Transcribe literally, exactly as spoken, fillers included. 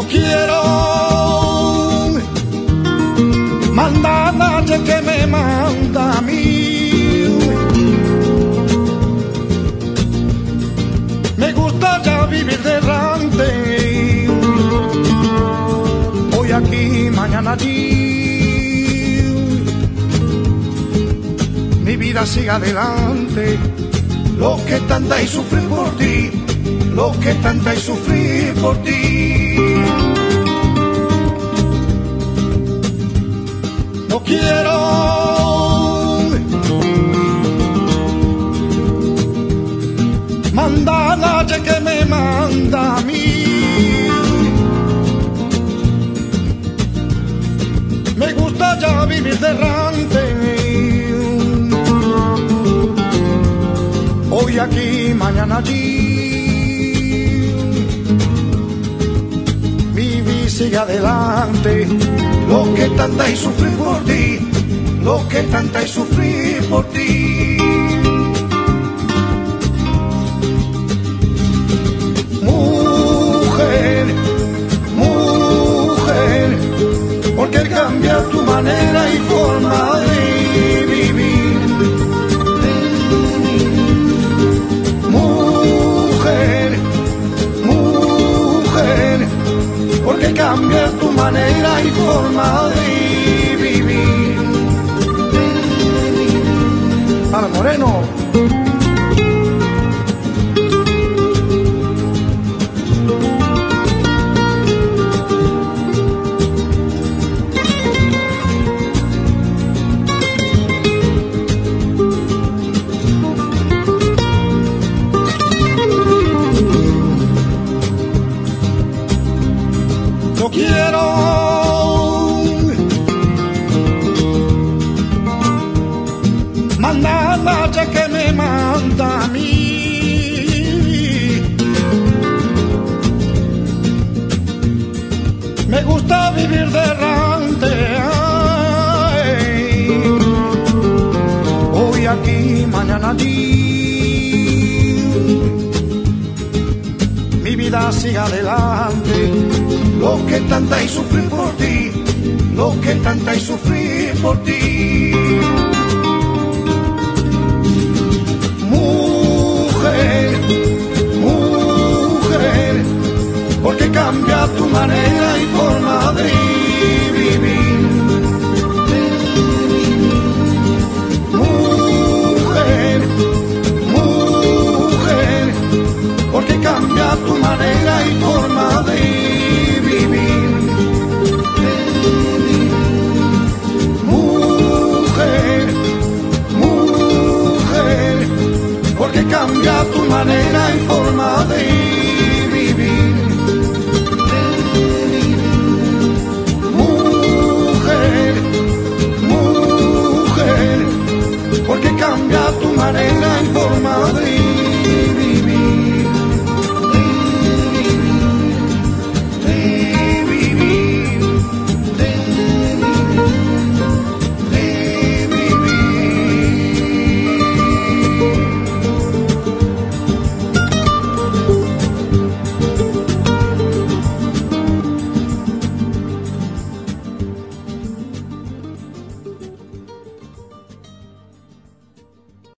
quiero mandar a nadie que me manda a mí. Me gusta ya vivir de errante, hoy aquí, mañana allí. Mi vida sigue adelante, los que tanta y sufrir por ti, los que tanta y sufrir por ti. No quiero mandar a nadie que me manda a mí. Me gusta ya vivir de errante, hoy aquí, mañana allí. Mi vida sigue adelante, los que tanta y sufrir por ti, los que tanta y sufrir por ti. Mujer, mujer, porque cambia tu manera y forma de vivir. Mujer, mujer, porque cambia tu manera y forma de vivir. Para Moreno. No quiero mandar a nadie que me manda a mí. Me gusta vivir de errante, ay, hoy aquí, mañana allí. Mi vida sigue adelante, los que tanta y sufrir por ti, los que tanta y sufrir por ti. Mujer, mujer, porque cambia tu manera y forma de vivir. Mujer, mujer, porque cambia tu manera y forma de vivir. Mujer, mujer, porque cambia tu manera y forma de vivir.